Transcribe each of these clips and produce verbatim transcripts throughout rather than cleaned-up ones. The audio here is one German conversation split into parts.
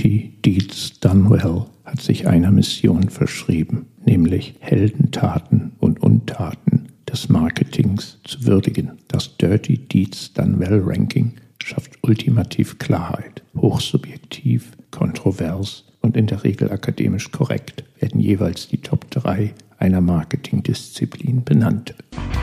Dirty Deeds Done Well hat sich einer Mission verschrieben, nämlich Heldentaten und Untaten des Marketings zu würdigen. Das Dirty Deeds Done Well Ranking schafft ultimativ Klarheit. Hochsubjektiv, kontrovers und in der Regel akademisch korrekt werden jeweils die Top drei einer Marketingdisziplin benannt.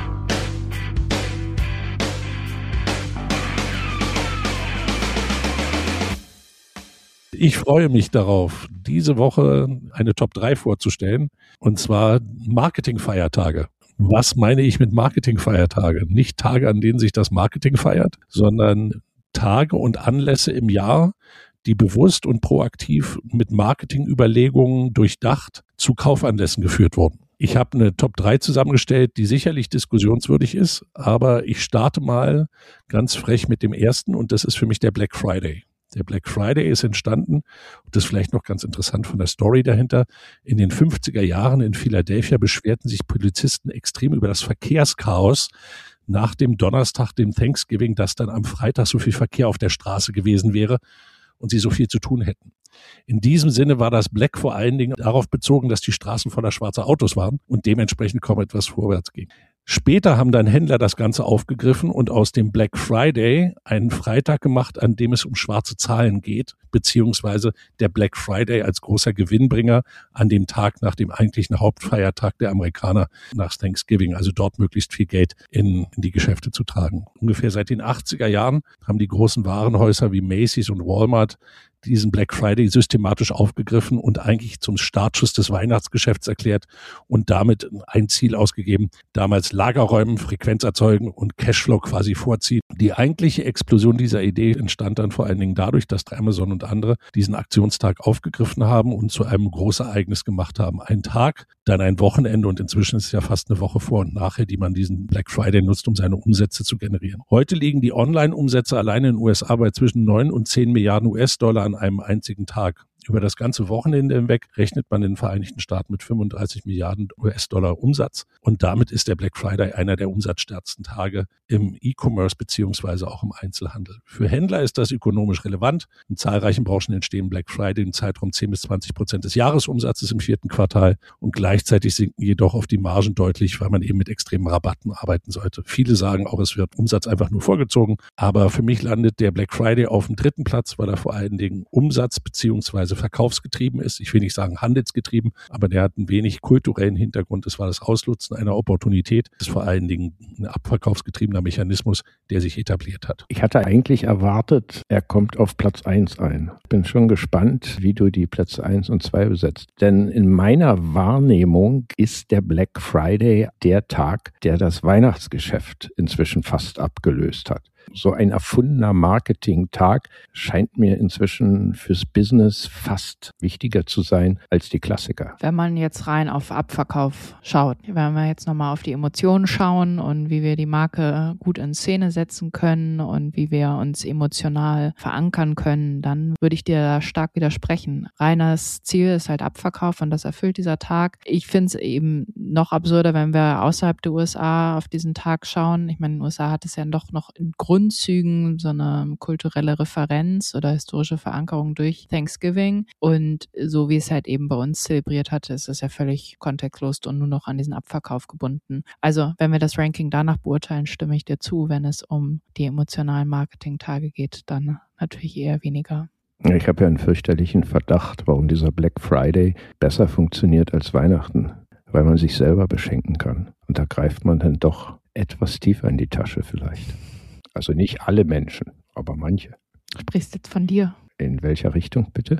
Ich freue mich darauf, diese Woche eine Top drei vorzustellen, und zwar Marketingfeiertage. Was meine ich mit Marketingfeiertage? Nicht Tage, an denen sich das Marketing feiert, sondern Tage und Anlässe im Jahr, die bewusst und proaktiv mit Marketingüberlegungen durchdacht zu Kaufanlässen geführt wurden. Ich habe eine Top drei zusammengestellt, die sicherlich diskussionswürdig ist, aber ich starte mal ganz frech mit dem ersten, und das ist für mich der Black Friday. Der Black Friday ist entstanden, und das ist vielleicht noch ganz interessant von der Story dahinter, in den fünfziger Jahren in Philadelphia beschwerten sich Polizisten extrem über das Verkehrschaos nach dem Donnerstag, dem Thanksgiving, dass dann am Freitag so viel Verkehr auf der Straße gewesen wäre und sie so viel zu tun hätten. In diesem Sinne war das Black vor allen Dingen darauf bezogen, dass die Straßen voller schwarzer Autos waren und dementsprechend kaum etwas vorwärts ging. Später haben dann Händler das Ganze aufgegriffen und aus dem Black Friday einen Freitag gemacht, an dem es um schwarze Zahlen geht, beziehungsweise der Black Friday als großer Gewinnbringer an dem Tag nach dem eigentlichen Hauptfeiertag der Amerikaner nach Thanksgiving, also dort möglichst viel Geld in, in die Geschäfte zu tragen. Ungefähr seit den achtziger Jahren haben die großen Warenhäuser wie Macy's und Walmart diesen Black Friday systematisch aufgegriffen und eigentlich zum Startschuss des Weihnachtsgeschäfts erklärt und damit ein Ziel ausgegeben, damals Lagerräumen, Frequenz erzeugen und Cashflow quasi vorziehen. Die eigentliche Explosion dieser Idee entstand dann vor allen Dingen dadurch, dass Amazon und andere diesen Aktionstag aufgegriffen haben und zu einem Großereignis gemacht haben. Ein Tag, dann ein Wochenende, und inzwischen ist es ja fast eine Woche vor und nachher, die man diesen Black Friday nutzt, um seine Umsätze zu generieren. Heute liegen die Online-Umsätze alleine in den U S A bei zwischen neun und zehn Milliarden U S-Dollar an einem einzigen Tag. Über das ganze Wochenende hinweg rechnet man in den Vereinigten Staaten mit fünfunddreißig Milliarden U S-Dollar Umsatz. Und damit ist der Black Friday einer der umsatzstärksten Tage im E-Commerce beziehungsweise auch im Einzelhandel. Für Händler ist das ökonomisch relevant. In zahlreichen Branchen entstehen Black Friday im Zeitraum zehn bis zwanzig Prozent des Jahresumsatzes im vierten Quartal. Und gleichzeitig sinken jedoch auf die Margen deutlich, weil man eben mit extremen Rabatten arbeiten sollte. Viele sagen auch, es wird Umsatz einfach nur vorgezogen. Aber für mich landet der Black Friday auf dem dritten Platz, weil er vor allen Dingen Umsatz beziehungsweise verkaufsgetrieben ist. Ich will nicht sagen handelsgetrieben, aber der hat einen wenig kulturellen Hintergrund. Es war das Ausnutzen einer Opportunität. Das ist vor allen Dingen ein abverkaufsgetriebener Mechanismus, der sich etabliert hat. Ich hatte eigentlich erwartet, er kommt auf Platz eins ein. Ich bin schon gespannt, wie du die Plätze eins und zwei besetzt. Denn in meiner Wahrnehmung ist der Black Friday der Tag, der das Weihnachtsgeschäft inzwischen fast abgelöst hat. So ein erfundener Marketing-Tag scheint mir inzwischen fürs Business fast wichtiger zu sein als die Klassiker. Wenn man jetzt rein auf Abverkauf schaut, wenn wir jetzt nochmal auf die Emotionen schauen und wie wir die Marke gut in Szene setzen können und wie wir uns emotional verankern können, dann würde ich dir da stark widersprechen. Reines Ziel ist halt Abverkauf und das erfüllt dieser Tag. Ich finde es eben noch absurder, wenn wir außerhalb der U S A auf diesen Tag schauen. Ich meine, in den U S A hat es ja doch noch in Grund Grundzügen so eine kulturelle Referenz oder historische Verankerung durch Thanksgiving. Und so wie es halt eben bei uns zelebriert hatte, ist es ja völlig kontextlos und nur noch an diesen Abverkauf gebunden. Also wenn wir das Ranking danach beurteilen, stimme ich dir zu. Wenn es um die emotionalen Marketing-Tage geht, dann natürlich eher weniger. Ich habe ja einen fürchterlichen Verdacht, warum dieser Black Friday besser funktioniert als Weihnachten. Weil man sich selber beschenken kann. Und da greift man dann doch etwas tiefer in die Tasche vielleicht. Also nicht alle Menschen, aber manche. Sprichst jetzt von dir. In welcher Richtung, bitte?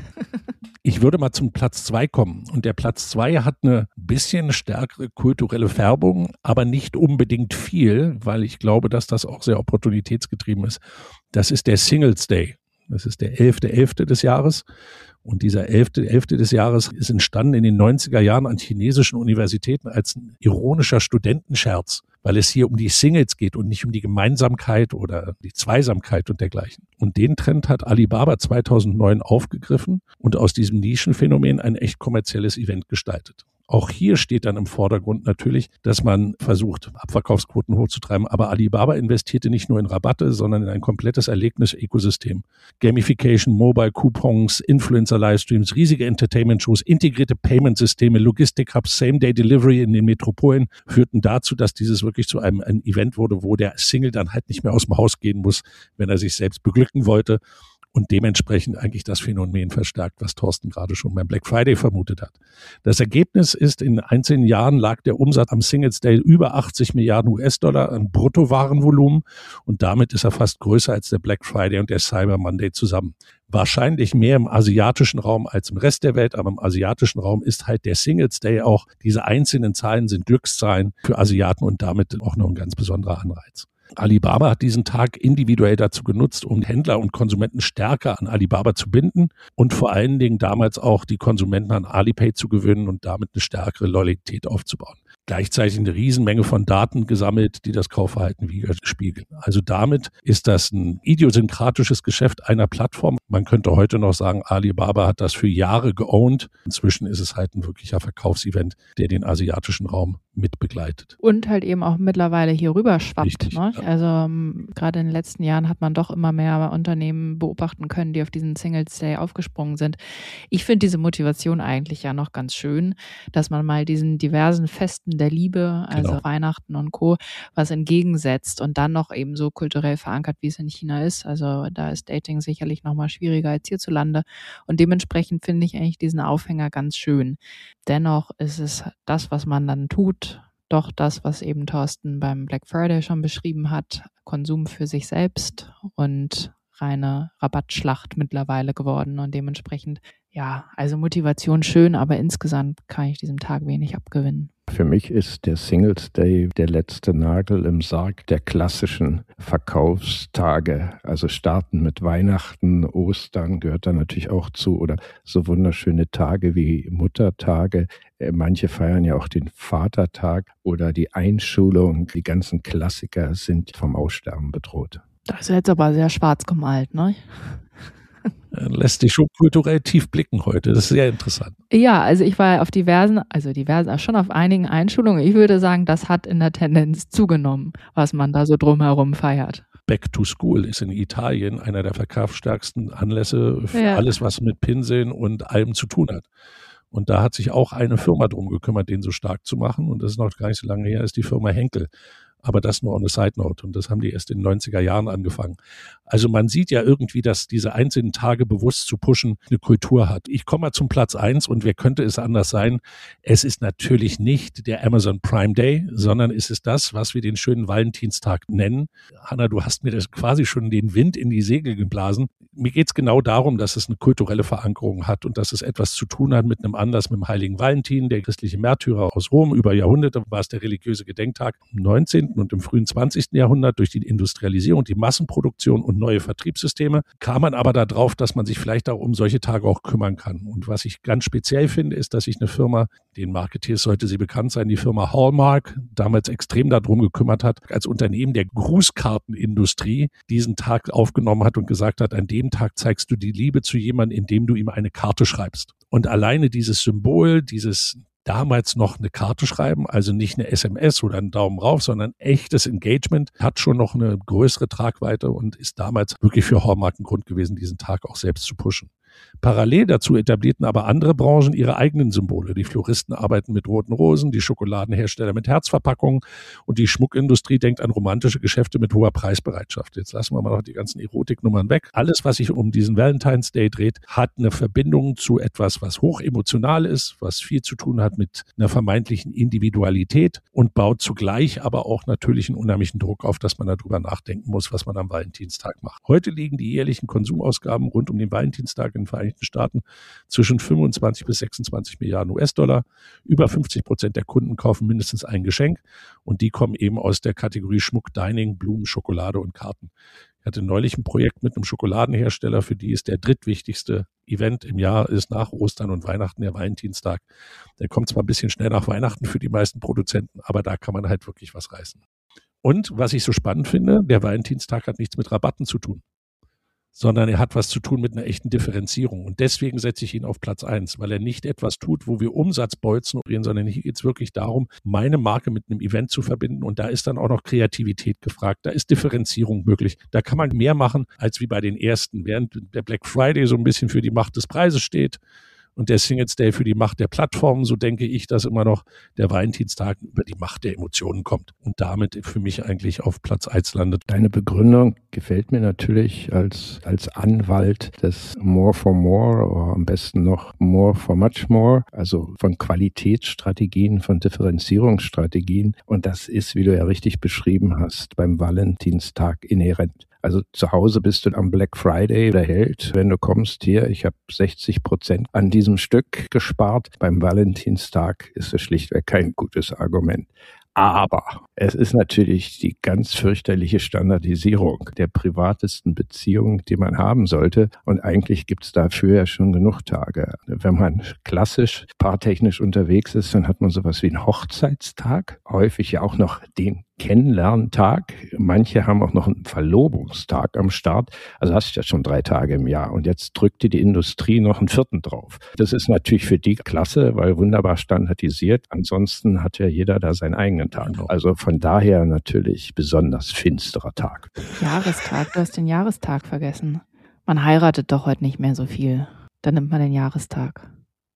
Ich würde mal zum Platz zwei kommen. Und der Platz zwei hat eine bisschen stärkere kulturelle Färbung, aber nicht unbedingt viel, weil ich glaube, dass das auch sehr opportunitätsgetrieben ist. Das ist der Singles Day. Das ist der elfte elfte des Jahres. Und dieser elfte elfte des Jahres ist entstanden in den neunziger Jahren an chinesischen Universitäten als ein ironischer Studentenscherz, weil es hier um die Singles geht und nicht um die Gemeinsamkeit oder die Zweisamkeit und dergleichen. Und den Trend hat Alibaba zweitausendneun aufgegriffen und aus diesem Nischenphänomen ein echt kommerzielles Event gestaltet. Auch hier steht dann im Vordergrund natürlich, dass man versucht, Abverkaufsquoten hochzutreiben. Aber Alibaba investierte nicht nur in Rabatte, sondern in ein komplettes Erlebnis-Ökosystem. Gamification, Mobile, Coupons, Influencer-Livestreams, riesige Entertainment-Shows, integrierte Payment-Systeme, Logistik-Hubs, Same-Day-Delivery in den Metropolen führten dazu, dass dieses wirklich zu einem ein Event wurde, wo der Single dann halt nicht mehr aus dem Haus gehen muss, wenn er sich selbst beglücken wollte. Und dementsprechend eigentlich das Phänomen verstärkt, was Thorsten gerade schon beim Black Friday vermutet hat. Das Ergebnis ist, in einzelnen Jahren lag der Umsatz am Singles Day über achtzig Milliarden U S-Dollar an Bruttowarenvolumen und damit ist er fast größer als der Black Friday und der Cyber Monday zusammen. Wahrscheinlich mehr im asiatischen Raum als im Rest der Welt, aber im asiatischen Raum ist halt der Singles Day auch, diese einzelnen Zahlen sind Glückszahlen für Asiaten und damit auch noch ein ganz besonderer Anreiz. Alibaba hat diesen Tag individuell dazu genutzt, um Händler und Konsumenten stärker an Alibaba zu binden und vor allen Dingen damals auch die Konsumenten an Alipay zu gewöhnen und damit eine stärkere Loyalität aufzubauen. Gleichzeitig eine Riesenmenge von Daten gesammelt, die das Kaufverhalten widerspiegeln. Also damit ist das ein idiosynkratisches Geschäft einer Plattform. Man könnte heute noch sagen, Alibaba hat das für Jahre geowned. Inzwischen ist es halt ein wirklicher Verkaufsevent, der den asiatischen Raum mit begleitet. Und halt eben auch mittlerweile hier rüber schwappt. Richtig, Ne? ja. Also um, gerade in den letzten Jahren hat man doch immer mehr Unternehmen beobachten können, die auf diesen Singles Day aufgesprungen sind. Ich finde diese Motivation eigentlich ja noch ganz schön, dass man mal diesen diversen Festen der Liebe, also Genau. Weihnachten und Co., was entgegensetzt und dann noch eben so kulturell verankert, wie es in China ist. Also da ist Dating sicherlich noch mal schwieriger als hierzulande und dementsprechend finde ich eigentlich diesen Aufhänger ganz schön. Dennoch ist es das, was man dann tut, doch das, was eben Thorsten beim Black Friday schon beschrieben hat, Konsum für sich selbst und reine Rabattschlacht mittlerweile geworden und dementsprechend, ja, also Motivation schön, aber insgesamt kann ich diesem Tag wenig abgewinnen. Für mich ist der Singles Day der letzte Nagel im Sarg der klassischen Verkaufstage. Also starten mit Weihnachten, Ostern gehört da natürlich auch zu oder so wunderschöne Tage wie Muttertage. Manche feiern ja auch den Vatertag oder die Einschulung. Die ganzen Klassiker sind vom Aussterben bedroht. Das ist jetzt aber sehr schwarz gemalt, ne? Lässt dich schon kulturell tief blicken heute. Das ist sehr interessant. Ja, also ich war auf diversen, also diversen, schon auf einigen Einschulungen. Ich würde sagen, das hat in der Tendenz zugenommen, was man da so drumherum feiert. Back to School ist in Italien einer der verkaufsstärksten Anlässe für Ja. alles, was mit Pinseln und allem zu tun hat. Und da hat sich auch eine Firma drum gekümmert, den so stark zu machen. Und das ist noch gar nicht so lange her, ist die Firma Henkel. Aber das nur on a side note. Und das haben die erst in den neunziger Jahren angefangen. Also man sieht ja irgendwie, dass diese einzelnen Tage bewusst zu pushen eine Kultur hat. Ich komme mal zum Platz eins und wer könnte es anders sein? Es ist natürlich nicht der Amazon Prime Day, sondern es ist das, was wir den schönen Valentinstag nennen. Hanna, du hast mir das quasi schon den Wind in die Segel geblasen. Mir geht es genau darum, dass es eine kulturelle Verankerung hat und dass es etwas zu tun hat mit einem Anlass, mit dem heiligen Valentin, der christliche Märtyrer aus Rom. Über Jahrhunderte war es der religiöse Gedenktag. Im neunzehnten und im frühen zwanzigsten Jahrhundert durch die Industrialisierung, die Massenproduktion und neue Vertriebssysteme kam man aber darauf, dass man sich vielleicht auch um solche Tage auch kümmern kann. Und was ich ganz speziell finde, ist, dass sich eine Firma, den Marketeers sollte sie bekannt sein, die Firma Hallmark, damals extrem darum gekümmert hat, als Unternehmen der Grußkartenindustrie diesen Tag aufgenommen hat und gesagt hat, an dem Tag zeigst du die Liebe zu jemandem, indem du ihm eine Karte schreibst. Und alleine dieses Symbol, dieses damals noch eine Karte schreiben, also nicht eine S M S oder einen Daumen rauf, sondern echtes Engagement, hat schon noch eine größere Tragweite und ist damals wirklich für Hallmark ein Grund gewesen, diesen Tag auch selbst zu pushen. Parallel dazu etablierten aber andere Branchen ihre eigenen Symbole. Die Floristen arbeiten mit roten Rosen, die Schokoladenhersteller mit Herzverpackungen und die Schmuckindustrie denkt an romantische Geschäfte mit hoher Preisbereitschaft. Jetzt lassen wir mal noch die ganzen Erotiknummern weg. Alles, was sich um diesen Valentine's Day dreht, hat eine Verbindung zu etwas, was hoch emotional ist, was viel zu tun hat mit einer vermeintlichen Individualität und baut zugleich aber auch natürlich einen unheimlichen Druck auf, dass man darüber nachdenken muss, was man am Valentinstag macht. Heute liegen die jährlichen Konsumausgaben rund um den Valentinstag in den Vereinigten Staaten zwischen fünfundzwanzig bis sechsundzwanzig Milliarden U S-Dollar. Über fünfzig Prozent der Kunden kaufen mindestens ein Geschenk und die kommen eben aus der Kategorie Schmuck, Dining, Blumen, Schokolade und Karten. Ich hatte neulich ein Projekt mit einem Schokoladenhersteller, für die ist der drittwichtigste Event im Jahr, ist nach Ostern und Weihnachten der Valentinstag. Der kommt zwar ein bisschen schnell nach Weihnachten für die meisten Produzenten, aber da kann man halt wirklich was reißen. Und was ich so spannend finde, der Valentinstag hat nichts mit Rabatten zu tun, sondern er hat was zu tun mit einer echten Differenzierung. Und deswegen setze ich ihn auf Platz eins, weil er nicht etwas tut, wo wir Umsatzbolzen reden, sondern hier geht es wirklich darum, meine Marke mit einem Event zu verbinden. Und da ist dann auch noch Kreativität gefragt. Da ist Differenzierung möglich. Da kann man mehr machen als wie bei den ersten. Während der Black Friday so ein bisschen für die Macht des Preises steht und der Singles Day für die Macht der Plattformen, so denke ich, dass immer noch der Valentinstag über die Macht der Emotionen kommt und damit für mich eigentlich auf Platz eins landet. Deine Begründung gefällt mir natürlich als, als Anwalt des More for More oder am besten noch More for Much More, also von Qualitätsstrategien, von Differenzierungsstrategien. Und das ist, wie du ja richtig beschrieben hast, beim Valentinstag inhärent. Also zu Hause bist du am Black Friday der Held. Wenn du kommst hier, ich habe sechzig Prozent an diesem Stück gespart. Beim Valentinstag ist es schlichtweg kein gutes Argument. Aber es ist natürlich die ganz fürchterliche Standardisierung der privatesten Beziehungen, die man haben sollte. Und eigentlich gibt es dafür ja schon genug Tage. Wenn man klassisch paartechnisch unterwegs ist, dann hat man sowas wie einen Hochzeitstag, häufig ja auch noch den Kennenlerntag. Manche haben auch noch einen Verlobungstag am Start. Also hast du ja schon drei Tage im Jahr. Und jetzt drückt dir die Industrie noch einen vierten drauf. Das ist natürlich für die klasse, weil wunderbar standardisiert. Ansonsten hat ja jeder da seinen eigenen Tag. Also von daher natürlich besonders finsterer Tag. Jahrestag, du hast den Jahrestag vergessen. Man heiratet doch heute nicht mehr so viel. Dann nimmt man den Jahrestag.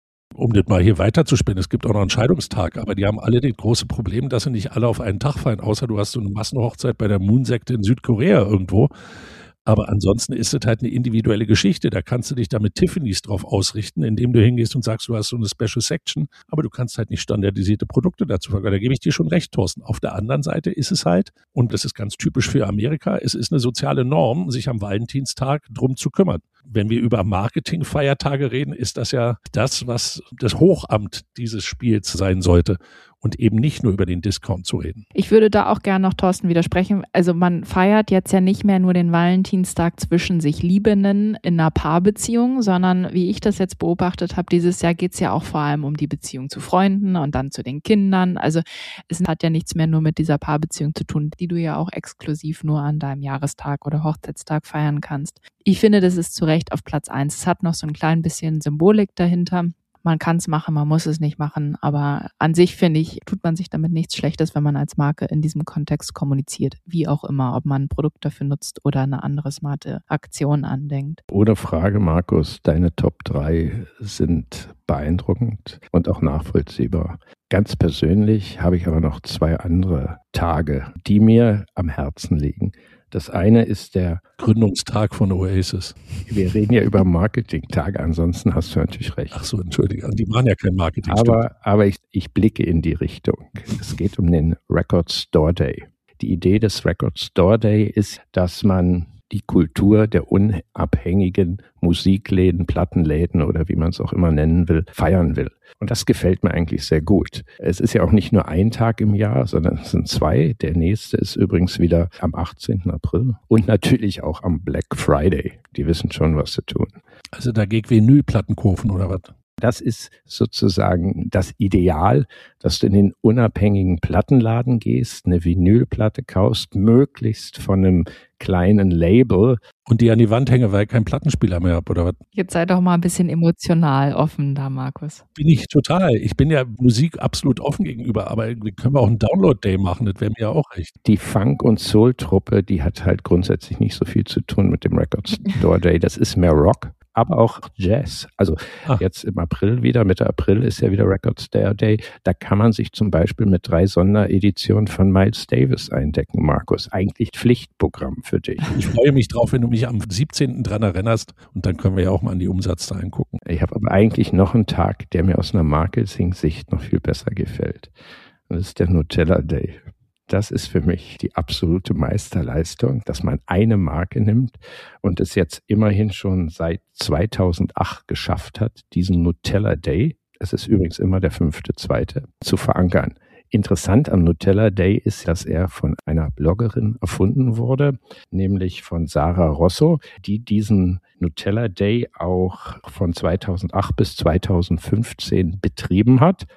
Um das mal hier weiterzuspinnen, es gibt auch noch einen Scheidungstag, aber die haben alle das große Problem, dass sie nicht alle auf einen Tag fallen, außer du hast so eine Massenhochzeit bei der Moon-Sekte in Südkorea irgendwo. Aber ansonsten ist es halt eine individuelle Geschichte. Da kannst du dich da mit Tiffany's drauf ausrichten, indem du hingehst und sagst, du hast so eine Special Section, aber du kannst halt nicht standardisierte Produkte dazu verkaufen. Da gebe ich dir schon recht, Thorsten. Auf der anderen Seite ist es halt, und das ist ganz typisch für Amerika, es ist eine soziale Norm, sich am Valentinstag drum zu kümmern. Wenn wir über Marketingfeiertage reden, ist das ja das, was das Hochamt dieses Spiels sein sollte. Und eben nicht nur über den Discount zu reden. Ich würde da auch gerne noch Thorsten widersprechen. Also man feiert jetzt ja nicht mehr nur den Valentinstag zwischen sich Liebenden in einer Paarbeziehung, sondern wie ich das jetzt beobachtet habe, dieses Jahr geht es ja auch vor allem um die Beziehung zu Freunden und dann zu den Kindern. Also es hat ja nichts mehr nur mit dieser Paarbeziehung zu tun, die du ja auch exklusiv nur an deinem Jahrestag oder Hochzeitstag feiern kannst. Ich finde, das ist zu Recht auf Platz eins. Es hat noch so ein klein bisschen Symbolik dahinter. Man kann es machen, man muss es nicht machen, aber an sich, finde ich, tut man sich damit nichts Schlechtes, wenn man als Marke in diesem Kontext kommuniziert, wie auch immer, ob man ein Produkt dafür nutzt oder eine andere smarte Aktion andenkt. Ohne Frage, Markus, deine Top drei sind beeindruckend und auch nachvollziehbar. Ganz persönlich habe ich aber noch zwei andere Tage, die mir am Herzen liegen. Das eine ist der Gründungstag von Oasis. Wir reden ja über Marketingtage, ansonsten hast du natürlich recht. Ach so, entschuldige, die machen ja kein Marketing. Aber, aber ich, ich blicke in die Richtung. Es geht um den Record Store Day. Die Idee des Record Store Day ist, dass man die Kultur der unabhängigen Musikläden, Plattenläden oder wie man es auch immer nennen will, feiern will. Und das gefällt mir eigentlich sehr gut. Es ist ja auch nicht nur ein Tag im Jahr, sondern es sind zwei. Der nächste ist übrigens wieder am achtzehnten April und natürlich auch am Black Friday. Die wissen schon, was sie tun. Also da geht Vinylplatten kaufen oder was? Das ist sozusagen das Ideal, dass du in den unabhängigen Plattenladen gehst, eine Vinylplatte kaufst, möglichst von einem kleinen Label. Und die an die Wand hänge, weil ich keinen Plattenspieler mehr habe, oder was? Jetzt sei doch mal ein bisschen emotional offen da, Markus. Bin ich total. Ich bin ja Musik absolut offen gegenüber, aber können wir auch einen Download-Day machen, das wäre mir ja auch recht. Die Funk- und Soul-Truppe, die hat halt grundsätzlich nicht so viel zu tun mit dem Record Store Day. Das ist mehr Rock. Aber auch Jazz. Also ah. jetzt im April wieder, Mitte April ist ja wieder Record Store Day. Da kann man sich zum Beispiel mit drei Sondereditionen von Miles Davis eindecken, Markus. Eigentlich Pflichtprogramm für dich. Ich freue mich drauf, wenn du mich am siebzehnten dran erinnerst und dann können wir ja auch mal an die Umsatzzahlen gucken. Ich habe aber eigentlich noch einen Tag, der mir aus einer Marketing-Sicht noch viel besser gefällt. Das ist der Nutella Day. Das ist für mich die absolute Meisterleistung, dass man eine Marke nimmt und es jetzt immerhin schon seit zweitausendacht geschafft hat, diesen Nutella Day, es ist übrigens immer der fünfte, zweite, zu verankern. Interessant am Nutella Day ist, dass er von einer Bloggerin erfunden wurde, nämlich von Sarah Rosso, die diesen Nutella Day auch von zweitausendacht bis zweitausendfünfzehn betrieben hat.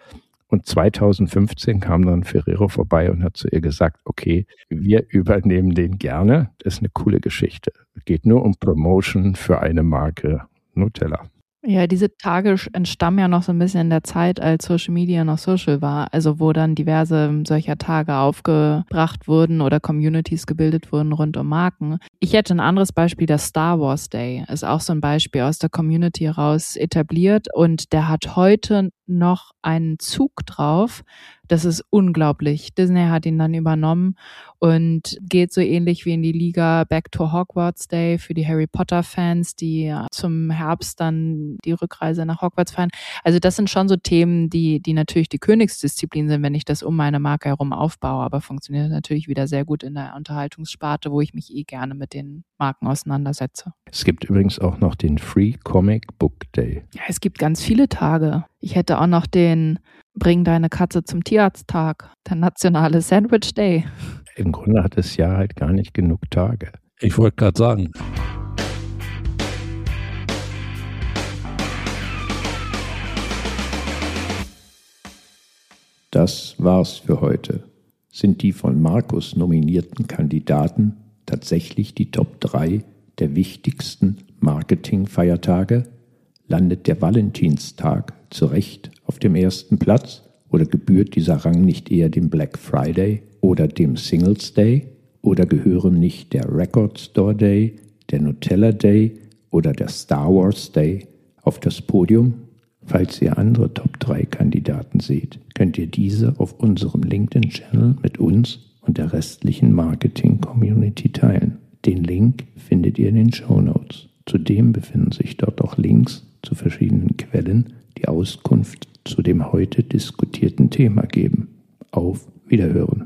Und zweitausendfünfzehn kam dann Ferrero vorbei und hat zu ihr gesagt, okay, wir übernehmen den gerne. Das ist eine coole Geschichte. Es geht nur um Promotion für eine Marke Nutella. Ja, diese Tage entstammen ja noch so ein bisschen in der Zeit, als Social Media noch social war. Also wo dann diverse solcher Tage aufgebracht wurden oder Communities gebildet wurden rund um Marken. Ich hätte ein anderes Beispiel, der Star Wars Day ist auch so ein Beispiel aus der Community heraus etabliert und der hat heute noch einen Zug drauf. Das ist unglaublich. Disney hat ihn dann übernommen und geht so ähnlich wie in die Liga Back to Hogwarts Day für die Harry Potter Fans, die zum Herbst dann die Rückreise nach Hogwarts feiern. Also das sind schon so Themen, die, die natürlich die Königsdisziplin sind, wenn ich das um meine Marke herum aufbaue, aber funktioniert natürlich wieder sehr gut in der Unterhaltungssparte, wo ich mich eh gerne mit den Marken auseinandersetze. Es gibt übrigens auch noch den Free Comic Book Day. Ja, es gibt ganz viele Tage. Ich hätte auch noch den Bring deine Katze zum Tierarzt-Tag, der nationale Sandwich Day. Im Grunde hat das Jahr halt gar nicht genug Tage. Ich wollte gerade sagen. Das war's für heute. Sind die von Markus nominierten Kandidaten tatsächlich die Top drei der wichtigsten Marketingfeiertage? Landet der Valentinstag zu Recht auf dem ersten Platz oder gebührt dieser Rang nicht eher dem Black Friday oder dem Singles Day oder gehören nicht der Record Store Day, der Nutella Day oder der Star Wars Day auf das Podium? Falls ihr andere Top drei Kandidaten seht, könnt ihr diese auf unserem LinkedIn-Channel mit uns und der restlichen Marketing-Community teilen. Den Link findet ihr in den Shownotes. Zudem befinden sich dort auch Links zu verschiedenen Quellen, die Auskunft zu dem heute diskutierten Thema geben. Auf Wiederhören!